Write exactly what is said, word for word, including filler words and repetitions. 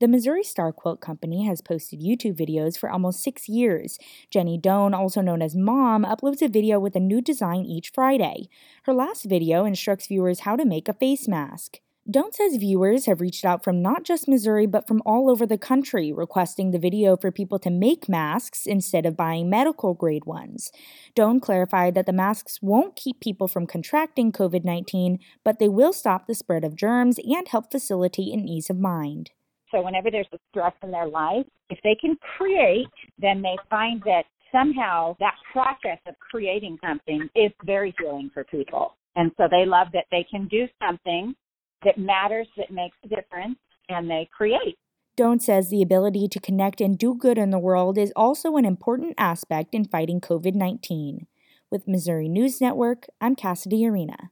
The Missouri Star Quilt Company has posted YouTube videos for almost six years. Jenny Doan, also known as Mom, uploads a video with a new design each Friday. Her last video instructs viewers how to make a face mask. Doan says viewers have reached out from not just Missouri but from all over the country, requesting the video for people to make masks instead of buying medical-grade ones. Doan clarified that the masks won't keep people from contracting COVID nineteen, but they will stop the spread of germs and help facilitate an ease of mind. So whenever there's a stress in their life, if they can create, then they find that somehow that process of creating something is very healing for people. And so they love that they can do something that matters, that makes a difference, and they create. Doan says the ability to connect and do good in the world is also an important aspect in fighting COVID nineteen. With Missouri News Network, I'm Cassidy Arena.